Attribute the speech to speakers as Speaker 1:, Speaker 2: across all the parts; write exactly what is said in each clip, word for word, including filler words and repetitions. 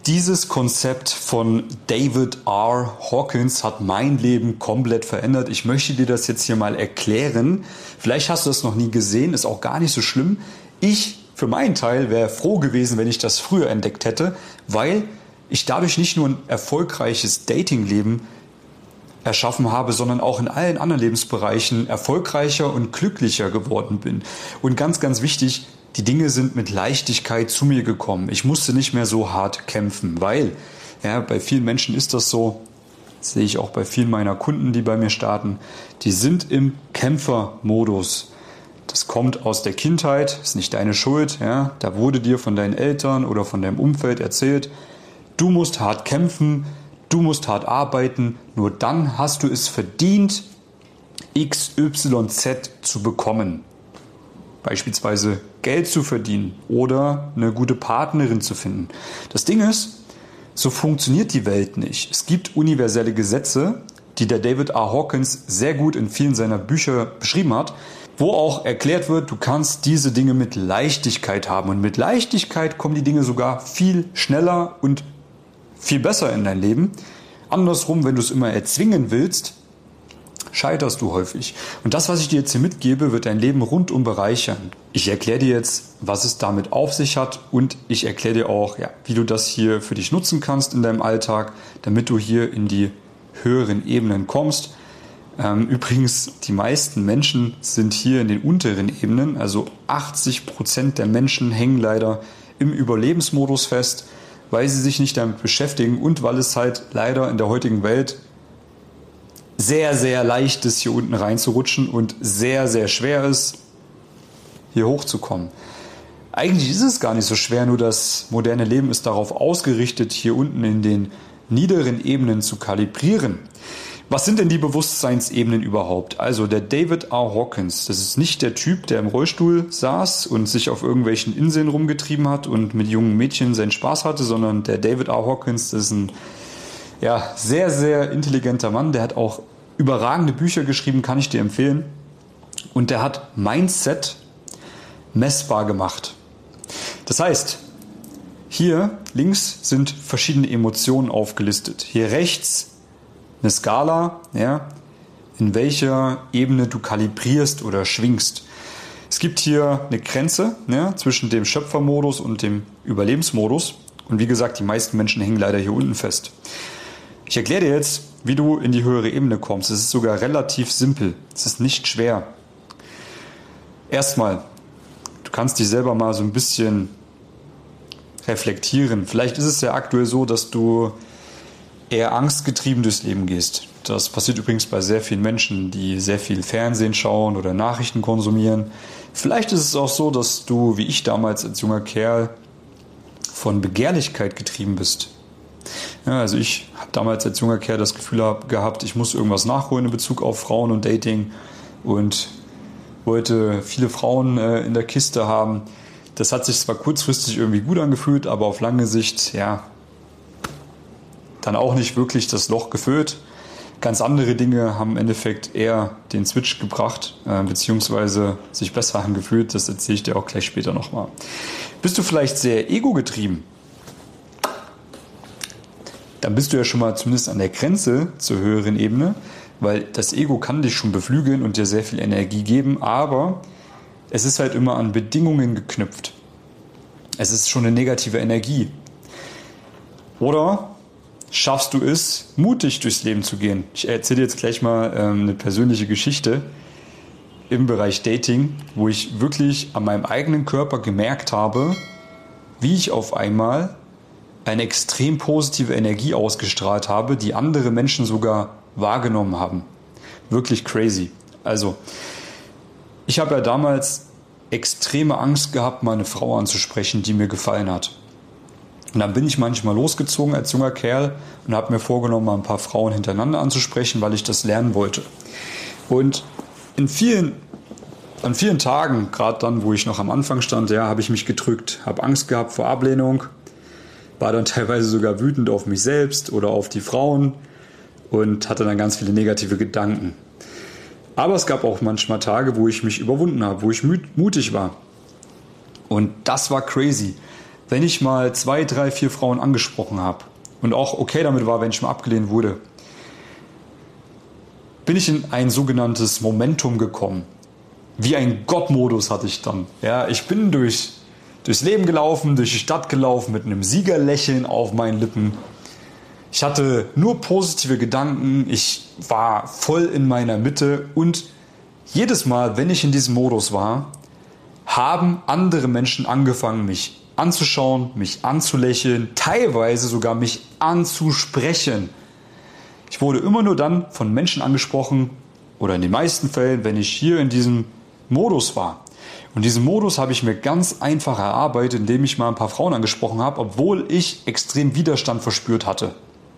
Speaker 1: Dieses Konzept von David R. Hawkins hat mein Leben komplett verändert. Ich möchte dir das jetzt hier mal erklären. Vielleicht hast du das noch nie gesehen, ist auch gar nicht so schlimm. Ich für meinen Teil wäre froh gewesen, wenn ich das früher entdeckt hätte, weil ich dadurch nicht nur ein erfolgreiches Datingleben erschaffen habe, sondern auch in allen anderen Lebensbereichen erfolgreicher und glücklicher geworden bin. Und ganz, ganz wichtig, die Dinge sind mit Leichtigkeit zu mir gekommen. Ich musste nicht mehr so hart kämpfen, weil ja, bei vielen Menschen ist das so, das sehe ich auch bei vielen meiner Kunden, die bei mir starten, die sind im Kämpfermodus. Das kommt aus der Kindheit, ist nicht deine Schuld. Ja? Da wurde dir von deinen Eltern oder von deinem Umfeld erzählt, du musst hart kämpfen, du musst hart arbeiten, nur dann hast du es verdient, X Y Z zu bekommen. Beispielsweise Geld zu verdienen oder eine gute Partnerin zu finden. Das Ding ist, so funktioniert die Welt nicht. Es gibt universelle Gesetze, die der David R. Hawkins sehr gut in vielen seiner Bücher beschrieben hat, wo auch erklärt wird, du kannst diese Dinge mit Leichtigkeit haben. Und mit Leichtigkeit kommen die Dinge sogar viel schneller und viel besser in dein Leben. Andersrum, wenn du es immer erzwingen willst, scheiterst du häufig. Und das, was ich dir jetzt hier mitgebe, wird dein Leben rundum bereichern. Ich erkläre dir jetzt, was es damit auf sich hat und ich erkläre dir auch, ja, wie du das hier für dich nutzen kannst in deinem Alltag, damit du hier in die höheren Ebenen kommst. Ähm, übrigens, die meisten Menschen sind hier in den unteren Ebenen, also achtzig Prozent der Menschen hängen leider im Überlebensmodus fest, weil sie sich nicht damit beschäftigen und weil es halt leider in der heutigen Welt sehr, sehr leicht ist, hier unten reinzurutschen und sehr, sehr schwer ist, hier hochzukommen. Eigentlich ist es gar nicht so schwer, nur das moderne Leben ist darauf ausgerichtet, hier unten in den niederen Ebenen zu kalibrieren. Was sind denn die Bewusstseinsebenen überhaupt? Also der David R. Hawkins, das ist nicht der Typ, der im Rollstuhl saß und sich auf irgendwelchen Inseln rumgetrieben hat und mit jungen Mädchen seinen Spaß hatte, sondern der David R. Hawkins, das ist ein ja, sehr, sehr intelligenter Mann. Der hat auch überragende Bücher geschrieben, kann ich dir empfehlen. Und der hat Mindset messbar gemacht. Das heißt, hier links sind verschiedene Emotionen aufgelistet. Hier rechts eine Skala, ja, in welcher Ebene du kalibrierst oder schwingst. Es gibt hier eine Grenze, ja, zwischen dem Schöpfermodus und dem Überlebensmodus. Und wie gesagt, die meisten Menschen hängen leider hier unten fest. Ich erkläre dir jetzt, wie du in die höhere Ebene kommst. Es ist sogar relativ simpel. Es ist nicht schwer. Erstmal, du kannst dich selber mal so ein bisschen reflektieren. Vielleicht ist es ja aktuell so, dass du eher angstgetrieben durchs Leben gehst. Das passiert übrigens bei sehr vielen Menschen, die sehr viel Fernsehen schauen oder Nachrichten konsumieren. Vielleicht ist es auch so, dass du, wie ich damals als junger Kerl, von Begehrlichkeit getrieben bist. Ja, also ich habe damals als junger Kerl das Gefühl hab, gehabt, ich muss irgendwas nachholen in Bezug auf Frauen und Dating und wollte viele Frauen äh, in der Kiste haben. Das hat sich zwar kurzfristig irgendwie gut angefühlt, aber auf lange Sicht, ja, dann auch nicht wirklich das Loch gefüllt. Ganz andere Dinge haben im Endeffekt eher den Switch gebracht, äh, beziehungsweise sich besser angefühlt. Das erzähle ich dir auch gleich später nochmal. Bist du vielleicht sehr ego-getrieben? Dann bist du ja schon mal zumindest an der Grenze zur höheren Ebene, weil das Ego kann dich schon beflügeln und dir sehr viel Energie geben, aber es ist halt immer an Bedingungen geknüpft. Es ist schon eine negative Energie. Oder schaffst du es, mutig durchs Leben zu gehen? Ich erzähle dir jetzt gleich mal ähm, eine persönliche Geschichte im Bereich Dating, wo ich wirklich an meinem eigenen Körper gemerkt habe, wie ich auf einmal eine extrem positive Energie ausgestrahlt habe, die andere Menschen sogar wahrgenommen haben. Wirklich crazy. Also, ich habe ja damals extreme Angst gehabt, mal eine Frau anzusprechen, die mir gefallen hat. Und dann bin ich manchmal losgezogen als junger Kerl und habe mir vorgenommen, mal ein paar Frauen hintereinander anzusprechen, weil ich das lernen wollte. Und in vielen, an vielen Tagen, gerade dann, wo ich noch am Anfang stand, ja, habe ich mich gedrückt, habe Angst gehabt vor Ablehnung, war dann teilweise sogar wütend auf mich selbst oder auf die Frauen und hatte dann ganz viele negative Gedanken. Aber es gab auch manchmal Tage, wo ich mich überwunden habe, wo ich mutig war. Und das war crazy. wenn ich mal zwei, drei, vier Frauen angesprochen habe und auch okay damit war, wenn ich mal abgelehnt wurde, bin ich in ein sogenanntes Momentum gekommen. Wie ein Gottmodus hatte ich dann. Ja, ich bin durch, durchs Leben gelaufen, durch die Stadt gelaufen mit einem Siegerlächeln auf meinen Lippen. Ich hatte nur positive Gedanken, ich war voll in meiner Mitte und jedes Mal, wenn ich in diesem Modus war, haben andere Menschen angefangen, mich anzuschauen, mich anzulächeln, teilweise sogar mich anzusprechen. Ich wurde immer nur dann von Menschen angesprochen oder in den meisten Fällen, wenn ich hier in diesem Modus war. Und diesen Modus habe ich mir ganz einfach erarbeitet, indem ich mal ein paar Frauen angesprochen habe, obwohl ich extrem Widerstand verspürt hatte.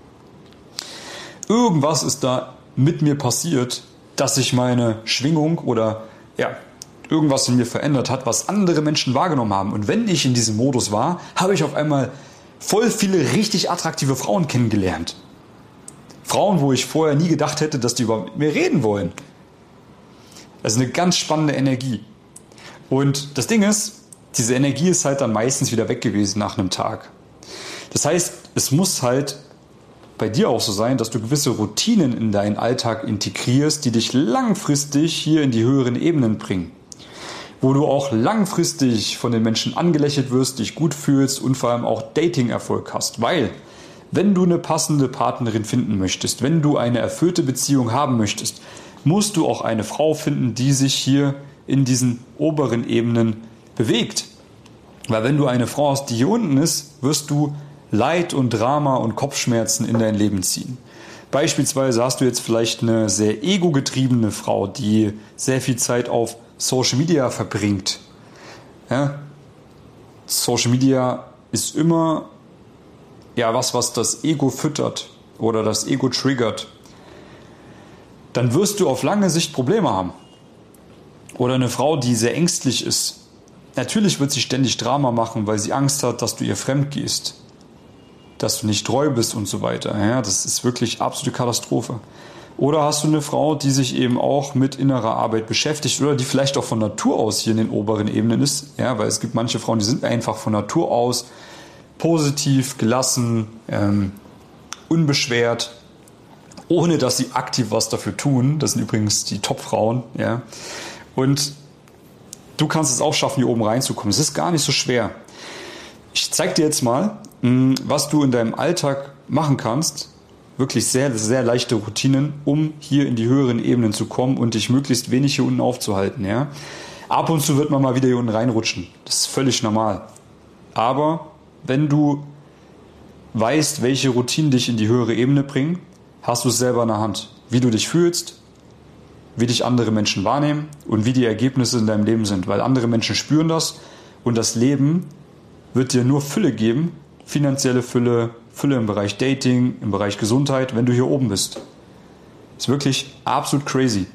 Speaker 1: Irgendwas ist da mit mir passiert, dass sich meine Schwingung oder ja, irgendwas in mir verändert hat, was andere Menschen wahrgenommen haben. Und wenn ich in diesem Modus war, habe ich auf einmal voll viele richtig attraktive Frauen kennengelernt. Frauen, wo ich vorher nie gedacht hätte, dass die überhaupt mit mir reden wollen. Das ist eine ganz spannende Energie. Und das Ding ist, diese Energie ist halt dann meistens wieder weg gewesen nach einem Tag. Das heißt, es muss halt bei dir auch so sein, dass du gewisse Routinen in deinen Alltag integrierst, die dich langfristig hier in die höheren Ebenen bringen. Wo du auch langfristig von den Menschen angelächelt wirst, dich gut fühlst und vor allem auch Dating-Erfolg hast. Weil, wenn du eine passende Partnerin finden möchtest, wenn du eine erfüllte Beziehung haben möchtest, musst du auch eine Frau finden, die sich hier in diesen oberen Ebenen bewegt. Weil wenn du eine Frau hast, die hier unten ist, wirst du Leid und Drama und Kopfschmerzen in dein Leben ziehen. Beispielsweise hast du jetzt vielleicht eine sehr ego-getriebene Frau, die sehr viel Zeit auf Social Media verbringt. Ja? Social Media ist immer ja, was, was das Ego füttert oder das Ego triggert. Dann wirst du auf lange Sicht Probleme haben. Oder eine Frau, die sehr ängstlich ist. Natürlich wird sie ständig Drama machen, weil sie Angst hat, dass du ihr fremd gehst. Dass du nicht treu bist und so weiter. Ja, das ist wirklich absolute Katastrophe. Oder hast du eine Frau, die sich eben auch mit innerer Arbeit beschäftigt oder die vielleicht auch von Natur aus hier in den oberen Ebenen ist. Ja, weil es gibt manche Frauen, die sind einfach von Natur aus positiv, gelassen, ähm, unbeschwert, ohne dass sie aktiv was dafür tun. Das sind übrigens die Top-Frauen. Ja. Und du kannst es auch schaffen, hier oben reinzukommen. Es ist gar nicht so schwer. Ich zeige dir jetzt mal, was du in deinem Alltag machen kannst. Wirklich sehr, sehr leichte Routinen, um hier in die höheren Ebenen zu kommen und dich möglichst wenig hier unten aufzuhalten. Ja? Ab und zu wird man mal wieder hier unten reinrutschen. Das ist völlig normal. Aber wenn du weißt, welche Routinen dich in die höhere Ebene bringen, hast du es selber in der Hand. Wie du dich fühlst, wie dich andere Menschen wahrnehmen und wie die Ergebnisse in deinem Leben sind. Weil andere Menschen spüren das und das Leben wird dir nur Fülle geben, finanzielle Fülle, Fülle im Bereich Dating, im Bereich Gesundheit, wenn du hier oben bist. Ist wirklich absolut crazy.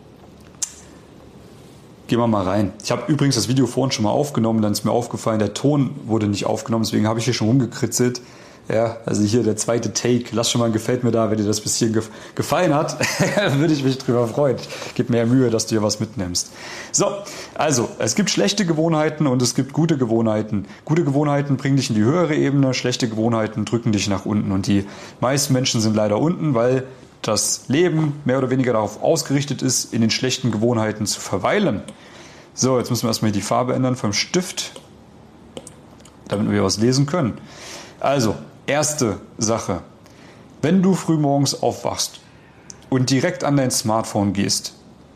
Speaker 1: Gehen wir mal rein. Ich habe übrigens das Video vorhin schon mal aufgenommen, dann ist mir aufgefallen, der Ton wurde nicht aufgenommen, deswegen habe ich hier schon rumgekritzelt. Ja, also hier der zweite Take. Lass schon mal ein Gefällt mir da, wenn dir das bis hierhin gefallen hat, würde ich mich drüber freuen. Gib mir Mühe, dass du hier was mitnimmst. So, also, es gibt schlechte Gewohnheiten und es gibt gute Gewohnheiten. Gute Gewohnheiten bringen dich in die höhere Ebene, schlechte Gewohnheiten drücken dich nach unten. Und die meisten Menschen sind leider unten, weil das Leben mehr oder weniger darauf ausgerichtet ist, in den schlechten Gewohnheiten zu verweilen. So, jetzt müssen wir erstmal die Farbe ändern vom Stift, damit wir was lesen können. Also, erste Sache. Wenn du frühmorgens aufwachst und direkt an dein Smartphone gehst,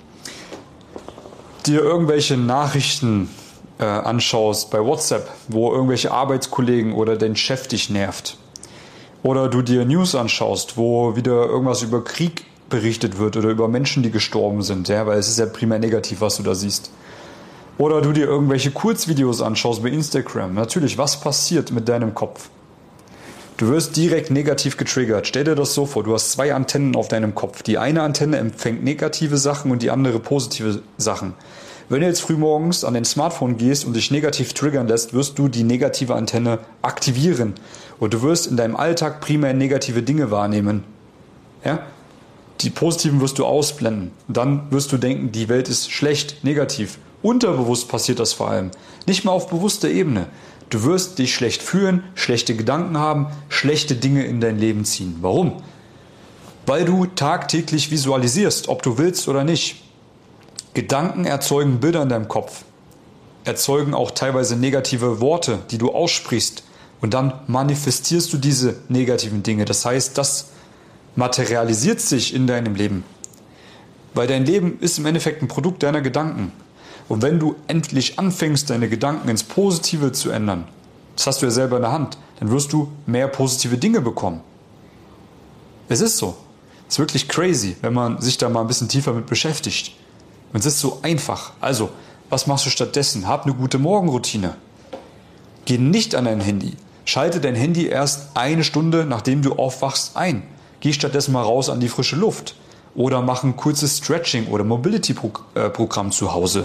Speaker 1: dir irgendwelche Nachrichten äh, anschaust bei WhatsApp, wo irgendwelche Arbeitskollegen oder dein Chef dich nervt, oder du dir News anschaust, wo wieder irgendwas über Krieg berichtet wird oder über Menschen, die gestorben sind, ja, weil es ist ja primär negativ, was du da siehst. Oder du dir irgendwelche Kurzvideos anschaust bei Instagram. Natürlich, was passiert mit deinem Kopf? Du wirst direkt negativ getriggert. Stell dir das so vor, du hast zwei Antennen auf deinem Kopf. Die eine Antenne empfängt negative Sachen und die andere positive Sachen. Wenn du jetzt frühmorgens an dein Smartphone gehst und dich negativ triggern lässt, wirst du die negative Antenne aktivieren. Und du wirst in deinem Alltag primär negative Dinge wahrnehmen. Ja? Die positiven wirst du ausblenden. Dann wirst du denken, die Welt ist schlecht, negativ. Unterbewusst passiert das vor allem. Nicht mal auf bewusster Ebene. Du wirst dich schlecht fühlen, schlechte Gedanken haben, schlechte Dinge in dein Leben ziehen. Warum? Weil du tagtäglich visualisierst, ob du willst oder nicht. Gedanken erzeugen Bilder in deinem Kopf, erzeugen auch teilweise negative Worte, die du aussprichst. Und dann manifestierst du diese negativen Dinge. Das heißt, das materialisiert sich in deinem Leben. Weil dein Leben ist im Endeffekt ein Produkt deiner Gedanken. Und wenn du endlich anfängst, deine Gedanken ins Positive zu ändern, das hast du ja selber in der Hand, dann wirst du mehr positive Dinge bekommen. Es ist so. Es ist wirklich crazy, wenn man sich da mal ein bisschen tiefer mit beschäftigt. Und es ist so einfach. Also, was machst du stattdessen? Hab eine gute Morgenroutine. Geh nicht an dein Handy. Schalte dein Handy erst eine Stunde, nachdem du aufwachst, ein. Geh stattdessen mal raus an die frische Luft. Oder mach ein kurzes Stretching oder Mobility-Programm zu Hause.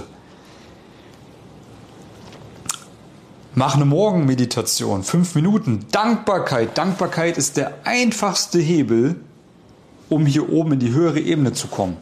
Speaker 1: Mach eine Morgenmeditation, fünf Minuten. Dankbarkeit. Dankbarkeit ist der einfachste Hebel, um hier oben in die höhere Ebene zu kommen.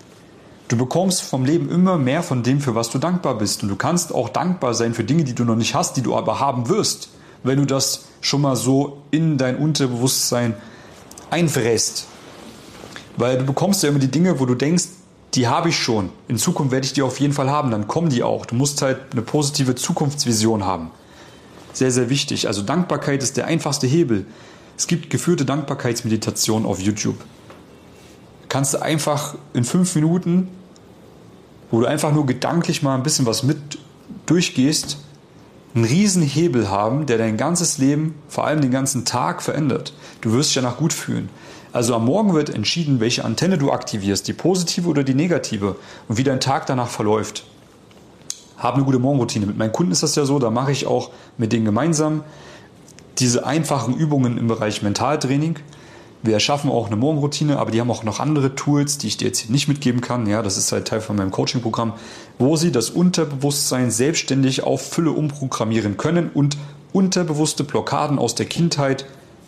Speaker 1: Du bekommst vom Leben immer mehr von dem, für was du dankbar bist. Und du kannst auch dankbar sein für Dinge, die du noch nicht hast, die du aber haben wirst, wenn du das schon mal so in dein Unterbewusstsein einfräst. Weil du bekommst ja immer die Dinge, wo du denkst, die habe ich schon. In Zukunft werde ich die auf jeden Fall haben. Dann kommen die auch. Du musst halt eine positive Zukunftsvision haben. Sehr, sehr wichtig. Also Dankbarkeit ist der einfachste Hebel. Es gibt geführte Dankbarkeitsmeditationen auf YouTube. Kannst du einfach in fünf Minuten, wo du einfach nur gedanklich mal ein bisschen was mit durchgehst, einen riesen Hebel haben, der dein ganzes Leben, vor allem den ganzen Tag verändert. Du wirst dich danach gut fühlen. Also am Morgen wird entschieden, welche Antenne du aktivierst, die positive oder die negative, und wie dein Tag danach verläuft. Hab eine gute Morgenroutine. Mit meinen Kunden ist das ja so, da mache ich auch mit denen gemeinsam diese einfachen Übungen im Bereich Mentaltraining. Wir erschaffen auch eine Morgenroutine, aber die haben auch noch andere Tools, die ich dir jetzt hier nicht mitgeben kann. Ja, das ist halt Teil von meinem Coaching-Programm, wo sie das Unterbewusstsein selbstständig auf Fülle umprogrammieren können und unterbewusste Blockaden aus der Kindheit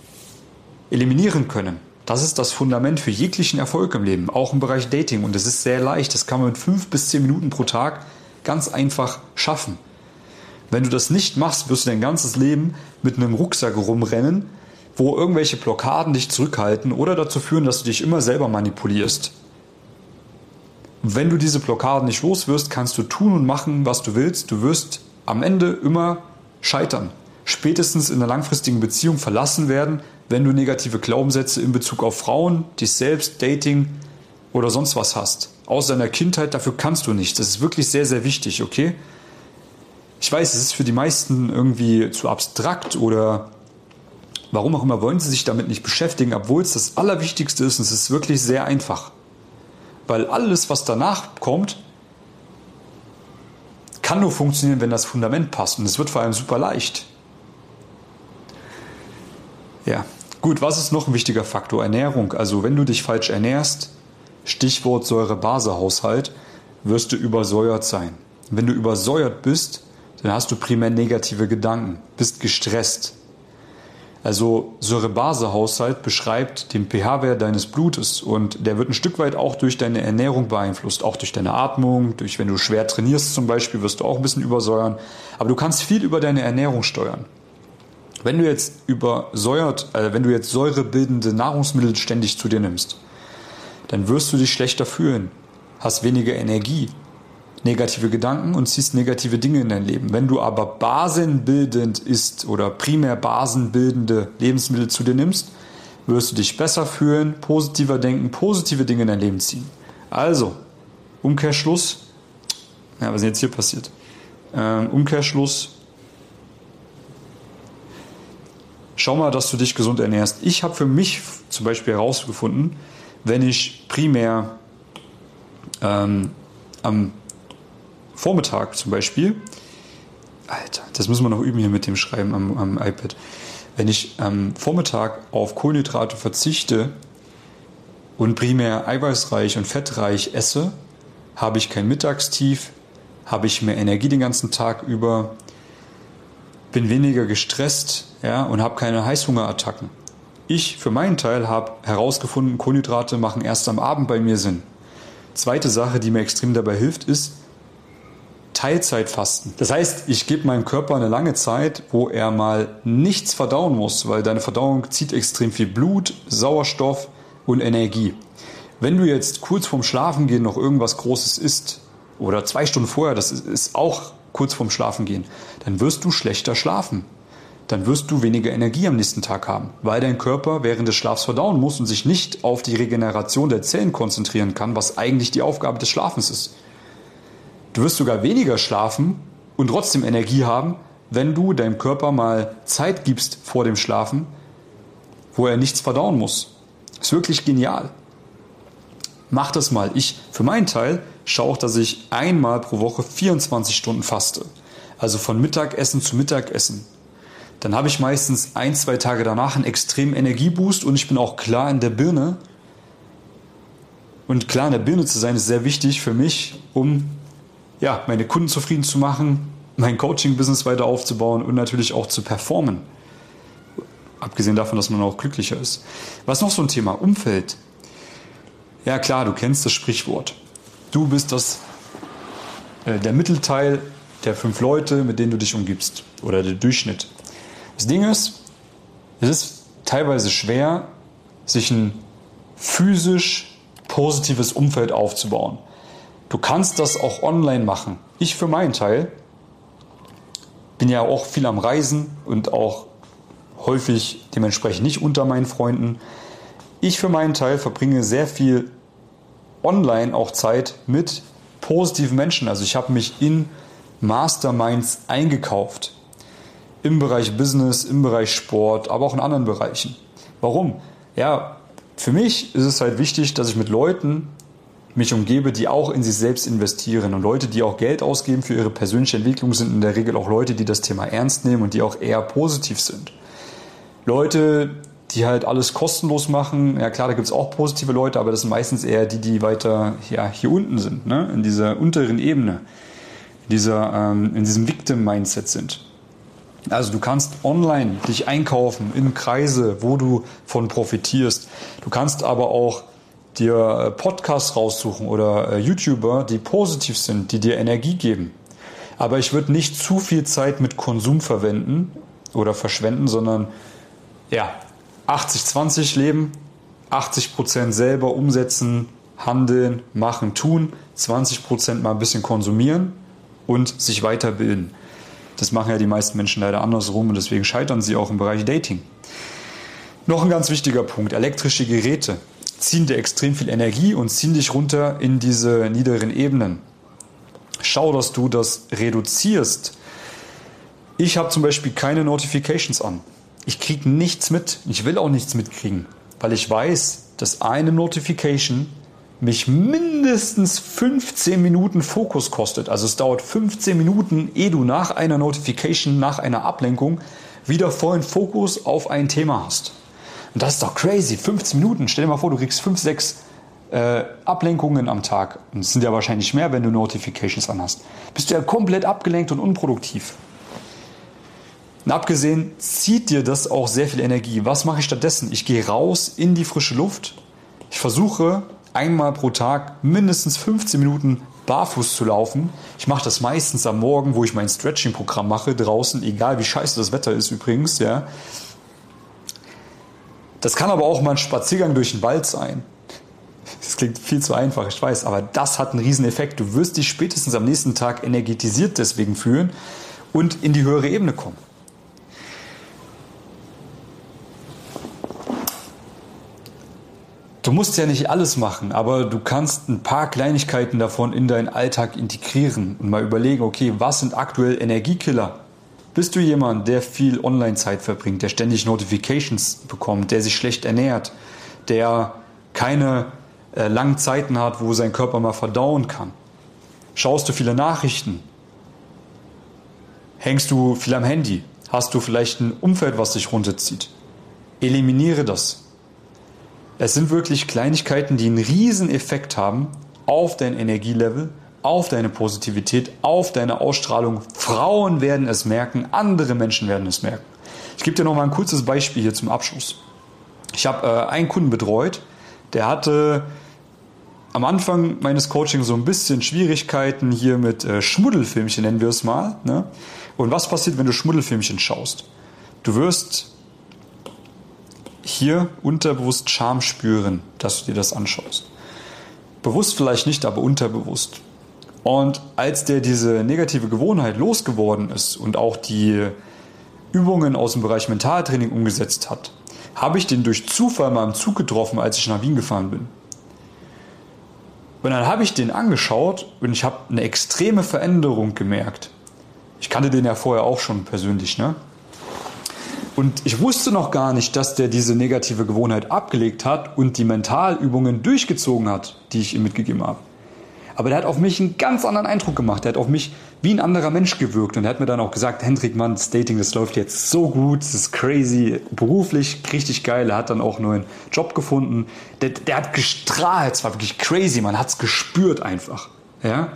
Speaker 1: eliminieren können. Das ist das Fundament für jeglichen Erfolg im Leben, auch im Bereich Dating. Und es ist sehr leicht, das kann man mit fünf bis zehn Minuten pro Tag ganz einfach schaffen. Wenn du das nicht machst, wirst du dein ganzes Leben mit einem Rucksack rumrennen, wo irgendwelche Blockaden dich zurückhalten oder dazu führen, dass du dich immer selber manipulierst. Wenn du diese Blockaden nicht los wirst, kannst du tun und machen, was du willst. Du wirst am Ende immer scheitern. Spätestens in einer langfristigen Beziehung verlassen werden, wenn du negative Glaubenssätze in Bezug auf Frauen, dich selbst, Dating oder sonst was hast. Aus deiner Kindheit, dafür kannst du nicht. Das ist wirklich sehr, sehr wichtig, okay? Ich weiß, es ist für die meisten irgendwie zu abstrakt oder warum auch immer wollen sie sich damit nicht beschäftigen, obwohl es das Allerwichtigste ist und es ist wirklich sehr einfach. Weil alles, was danach kommt, kann nur funktionieren, wenn das Fundament passt und es wird vor allem super leicht. Ja, gut, was ist noch ein wichtiger Faktor? Ernährung. Also wenn du dich falsch ernährst, Stichwort Säure-Base-Haushalt, wirst du übersäuert sein. Wenn du übersäuert bist, dann hast du primär negative Gedanken, bist gestresst. Also Säure-Base-Haushalt beschreibt den pH-Wert deines Blutes und der wird ein Stück weit auch durch deine Ernährung beeinflusst, auch durch deine Atmung, durch wenn du schwer trainierst zum Beispiel, wirst du auch ein bisschen übersäuern. Aber du kannst viel über deine Ernährung steuern. Wenn du jetzt übersäuert, äh, wenn du jetzt säurebildende Nahrungsmittel ständig zu dir nimmst, dann wirst du dich schlechter fühlen, hast weniger Energie, negative Gedanken und ziehst negative Dinge in dein Leben. Wenn du aber basenbildend isst oder primär basenbildende Lebensmittel zu dir nimmst, wirst du dich besser fühlen, positiver denken, positive Dinge in dein Leben ziehen. Also, Umkehrschluss, ja, was ist jetzt hier passiert? Ähm, Umkehrschluss, schau mal, dass du dich gesund ernährst. Ich habe für mich zum Beispiel herausgefunden, wenn ich primär ähm, am Vormittag zum Beispiel, Alter, das müssen wir noch üben hier mit dem Schreiben am, am iPad, wenn ich am Vormittag auf Kohlenhydrate verzichte und primär eiweißreich und fettreich esse, habe ich kein Mittagstief, habe ich mehr Energie den ganzen Tag über, bin weniger gestresst, ja, und habe keine Heißhungerattacken. Ich für meinen Teil habe herausgefunden, Kohlenhydrate machen erst am Abend bei mir Sinn. Zweite Sache, die mir extrem dabei hilft, ist Teilzeitfasten. Das heißt, ich gebe meinem Körper eine lange Zeit, wo er mal nichts verdauen muss, weil deine Verdauung zieht extrem viel Blut, Sauerstoff und Energie. Wenn du jetzt kurz vorm Schlafengehen noch irgendwas Großes isst oder zwei Stunden vorher, das ist auch kurz vorm Schlafengehen, dann wirst du schlechter schlafen. Dann wirst du weniger Energie am nächsten Tag haben, weil dein Körper während des Schlafs verdauen muss und sich nicht auf die Regeneration der Zellen konzentrieren kann, was eigentlich die Aufgabe des Schlafens ist. Du wirst sogar weniger schlafen und trotzdem Energie haben, wenn du deinem Körper mal Zeit gibst vor dem Schlafen, wo er nichts verdauen muss. Ist wirklich genial. Mach das mal. Ich für meinen Teil schaue auch, dass ich einmal pro Woche vierundzwanzig Stunden faste. Also von Mittagessen zu Mittagessen. Dann habe ich meistens ein, zwei Tage danach einen extremen Energieboost und ich bin auch klar in der Birne. Und klar in der Birne zu sein ist sehr wichtig für mich, um ja, meine Kunden zufrieden zu machen, mein Coaching-Business weiter aufzubauen und natürlich auch zu performen. Abgesehen davon, dass man auch glücklicher ist. Was noch so ein Thema? Umfeld. Ja klar, du kennst das Sprichwort. Du bist das, äh, der Mittelteil der fünf Leute, mit denen du dich umgibst. Oder der Durchschnitt. Das Ding ist, es ist teilweise schwer, sich ein physisch positives Umfeld aufzubauen. Du kannst das auch online machen. Ich für meinen Teil bin ja auch viel am Reisen und auch häufig dementsprechend nicht unter meinen Freunden. Ich für meinen Teil verbringe sehr viel online auch Zeit mit positiven Menschen. Also ich habe mich in Masterminds eingekauft. Im Bereich Business, im Bereich Sport, aber auch in anderen Bereichen. Warum? Ja, für mich ist es halt wichtig, dass ich mit Leuten mich umgebe, die auch in sich selbst investieren. Und Leute, die auch Geld ausgeben für ihre persönliche Entwicklung, sind in der Regel auch Leute, die das Thema ernst nehmen und die auch eher positiv sind. Leute, die halt alles kostenlos machen, ja klar, da gibt es auch positive Leute, aber das sind meistens eher die, die weiter ja, hier unten sind, ne? In dieser unteren Ebene, in, dieser, ähm, in diesem Victim-Mindset sind. Also du kannst online dich einkaufen in Kreise, wo du von profitierst. Du kannst aber auch dir Podcasts raussuchen oder YouTuber, die positiv sind, die dir Energie geben. Aber ich würde nicht zu viel Zeit mit Konsum verwenden oder verschwenden, sondern ja, achtzig zwanzig leben, achtzig Prozent selber umsetzen, handeln, machen, tun, zwanzig Prozent mal ein bisschen konsumieren und sich weiterbilden. Das machen ja die meisten Menschen leider andersrum und deswegen scheitern sie auch im Bereich Dating. Noch ein ganz wichtiger Punkt, elektrische Geräte ziehen dir extrem viel Energie und ziehen dich runter in diese niederen Ebenen. Schau, dass du das reduzierst. Ich habe zum Beispiel keine Notifications an. Ich kriege nichts mit. Ich will auch nichts mitkriegen, weil ich weiß, dass eine Notification mich mindestens fünfzehn Minuten Fokus kostet. Also es dauert fünfzehn Minuten, ehe du nach einer Notification, nach einer Ablenkung wieder vollen Fokus auf ein Thema hast. Und das ist doch crazy. fünfzehn Minuten. Stell dir mal vor, du kriegst fünf, sechs äh, Ablenkungen am Tag. Und es sind ja wahrscheinlich mehr, wenn du Notifications anhast. Bist du ja komplett abgelenkt und unproduktiv. Und abgesehen zieht dir das auch sehr viel Energie. Was mache ich stattdessen? Ich gehe raus in die frische Luft. Ich versuche einmal pro Tag mindestens fünfzehn Minuten barfuß zu laufen. Ich mache das meistens am Morgen, wo ich mein Stretching-Programm mache, draußen, egal wie scheiße das Wetter ist übrigens, ja. Das kann aber auch mal ein Spaziergang durch den Wald sein. Das klingt viel zu einfach, ich weiß, aber das hat einen riesen Effekt. Du wirst dich spätestens am nächsten Tag energetisiert deswegen fühlen und in die höhere Ebene kommen. Du musst ja nicht alles machen, aber du kannst ein paar Kleinigkeiten davon in deinen Alltag integrieren und mal überlegen, okay, was sind aktuell Energiekiller? Bist du jemand, der viel Online-Zeit verbringt, der ständig Notifications bekommt, der sich schlecht ernährt, der keine äh, langen Zeiten hat, wo sein Körper mal verdauen kann? Schaust du viele Nachrichten? Hängst du viel am Handy? Hast du vielleicht ein Umfeld, was dich runterzieht? Eliminiere das. Es sind wirklich Kleinigkeiten, die einen riesen Effekt haben auf dein Energielevel, auf deine Positivität, auf deine Ausstrahlung. Frauen werden es merken, andere Menschen werden es merken. Ich gebe dir noch mal ein kurzes Beispiel hier zum Abschluss. Ich habe äh, einen Kunden betreut, der hatte am Anfang meines Coachings so ein bisschen Schwierigkeiten hier mit äh, Schmuddelfilmchen, nennen wir es mal. Ne? Und was passiert, wenn du Schmuddelfilmchen schaust? Du wirst hier unterbewusst Scham spüren, dass du dir das anschaust. Bewusst vielleicht nicht, aber unterbewusst. Und als der diese negative Gewohnheit losgeworden ist und auch die Übungen aus dem Bereich Mentaltraining umgesetzt hat, habe ich den durch Zufall mal im Zug getroffen, als ich nach Wien gefahren bin. Und dann habe ich den angeschaut und ich habe eine extreme Veränderung gemerkt. Ich kannte den ja vorher auch schon persönlich, ne? Und ich wusste noch gar nicht, dass der diese negative Gewohnheit abgelegt hat und die Mentalübungen durchgezogen hat, die ich ihm mitgegeben habe. Aber der hat auf mich einen ganz anderen Eindruck gemacht. Der hat auf mich wie ein anderer Mensch gewirkt. Und er hat mir dann auch gesagt, Hendrik, Mann, das Dating, das läuft jetzt so gut, das ist crazy, beruflich richtig geil. Er hat dann auch einen neuen Job gefunden. Der, der hat gestrahlt, es war wirklich crazy, man hat es gespürt einfach. Ja?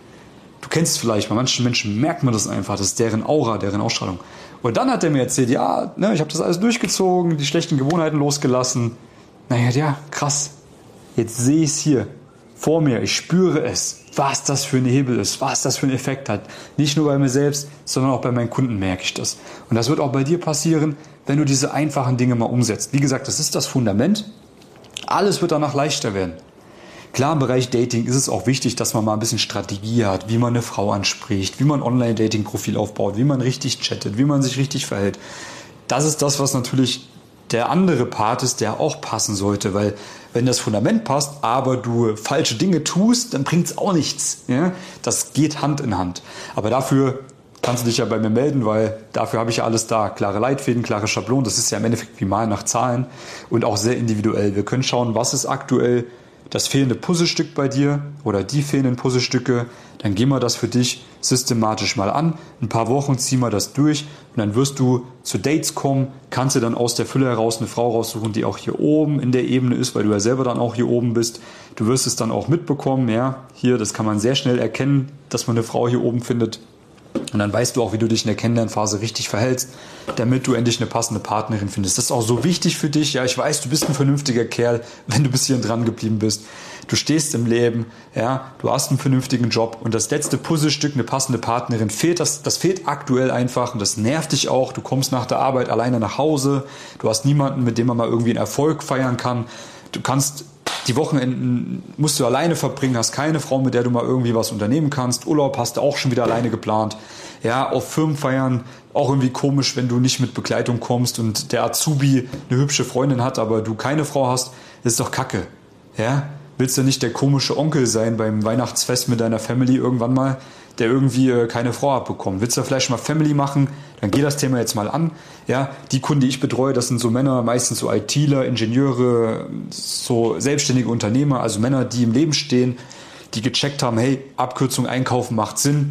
Speaker 1: Du kennst es vielleicht, bei manchen Menschen merkt man das einfach, das ist deren Aura, deren Ausstrahlung. Und dann hat er mir erzählt, ja, ne, ich habe das alles durchgezogen, die schlechten Gewohnheiten losgelassen. Naja, ja, krass, jetzt sehe ich es hier vor mir, ich spüre es, was das für ein Hebel ist, was das für einen Effekt hat. Nicht nur bei mir selbst, sondern auch bei meinen Kunden merke ich das. Und das wird auch bei dir passieren, wenn du diese einfachen Dinge mal umsetzt. Wie gesagt, das ist das Fundament. Alles wird danach leichter werden. Klar, im Bereich Dating ist es auch wichtig, dass man mal ein bisschen Strategie hat, wie man eine Frau anspricht, wie man ein Online-Dating-Profil aufbaut, wie man richtig chattet, wie man sich richtig verhält. Das ist das, was natürlich der andere Part ist, der auch passen sollte, weil wenn das Fundament passt, aber du falsche Dinge tust, dann bringt es auch nichts. Ja? Das geht Hand in Hand. Aber dafür kannst du dich ja bei mir melden, weil dafür habe ich ja alles da. Klare Leitfäden, klare Schablonen, das ist ja im Endeffekt wie Malen nach Zahlen und auch sehr individuell. Wir können schauen, was ist aktuell das fehlende Puzzlestück bei dir oder die fehlenden Puzzlestücke, dann gehen wir das für dich systematisch mal an. Ein paar Wochen ziehen wir das durch und dann wirst du zu Dates kommen, kannst du dann aus der Fülle heraus eine Frau raussuchen, die auch hier oben in der Ebene ist, weil du ja selber dann auch hier oben bist. Du wirst es dann auch mitbekommen, ja, hier, das kann man sehr schnell erkennen, dass man eine Frau hier oben findet. Und dann weißt du auch, wie du dich in der Kennenlernphase richtig verhältst, damit du endlich eine passende Partnerin findest. Das ist auch so wichtig für dich. Ja, ich weiß, du bist ein vernünftiger Kerl, wenn du bis hierhin dran geblieben bist. Du stehst im Leben, ja, du hast einen vernünftigen Job und das letzte Puzzlestück, eine passende Partnerin, fehlt das, das fehlt aktuell einfach und das nervt dich auch. Du kommst nach der Arbeit alleine nach Hause, du hast niemanden, mit dem man mal irgendwie einen Erfolg feiern kann. Du kannst die Wochenenden musst du alleine verbringen, hast keine Frau, mit der du mal irgendwie was unternehmen kannst. Urlaub hast du auch schon wieder alleine geplant. Ja, auf Firmenfeiern auch irgendwie komisch, wenn du nicht mit Begleitung kommst und der Azubi eine hübsche Freundin hat, aber du keine Frau hast. Das ist doch Kacke. Ja, willst du nicht der komische Onkel sein beim Weihnachtsfest mit deiner Family irgendwann mal, der irgendwie äh, keine Frau abbekommt? Willst du vielleicht mal Family machen? Dann geh das Thema jetzt mal an. Ja, die Kunden, die ich betreue, das sind so Männer, meistens so ITler, Ingenieure, so selbstständige Unternehmer, also Männer, die im Leben stehen, die gecheckt haben, hey, Abkürzung einkaufen macht Sinn.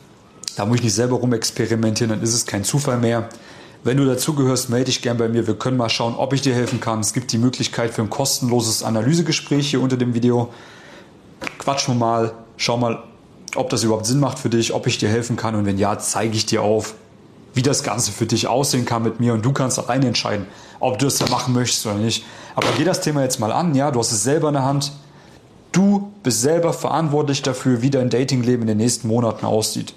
Speaker 1: Da muss ich nicht selber rumexperimentieren, dann ist es kein Zufall mehr. Wenn du dazugehörst, melde dich gern bei mir. Wir können mal schauen, ob ich dir helfen kann. Es gibt die Möglichkeit für ein kostenloses Analysegespräch hier unter dem Video. Quatsch mal mal, schau mal, ob das überhaupt Sinn macht für dich, ob ich dir helfen kann und wenn ja, zeige ich dir auf, wie das Ganze für dich aussehen kann mit mir und du kannst alleine entscheiden, ob du das da machen möchtest oder nicht. Aber geh das Thema jetzt mal an, ja, du hast es selber in der Hand. Du bist selber verantwortlich dafür, wie dein Datingleben in den nächsten Monaten aussieht.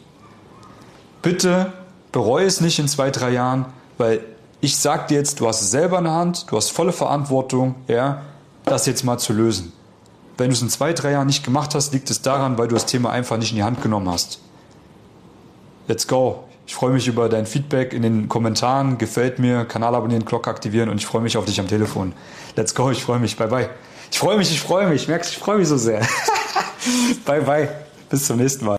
Speaker 1: Bitte bereue es nicht in zwei, drei Jahren, weil ich sag dir jetzt, du hast es selber in der Hand, du hast volle Verantwortung, ja, das jetzt mal zu lösen. Wenn du es in zwei, drei Jahren nicht gemacht hast, liegt es daran, weil du das Thema einfach nicht in die Hand genommen hast. Let's go. Ich freue mich über dein Feedback in den Kommentaren. Gefällt mir, Kanal abonnieren, Glocke aktivieren und ich freue mich auf dich am Telefon. Let's go, ich freue mich. Bye, bye. Ich freue mich, ich freue mich. Merkst du, ich freue mich so sehr. Bye, bye. Bis zum nächsten Mal.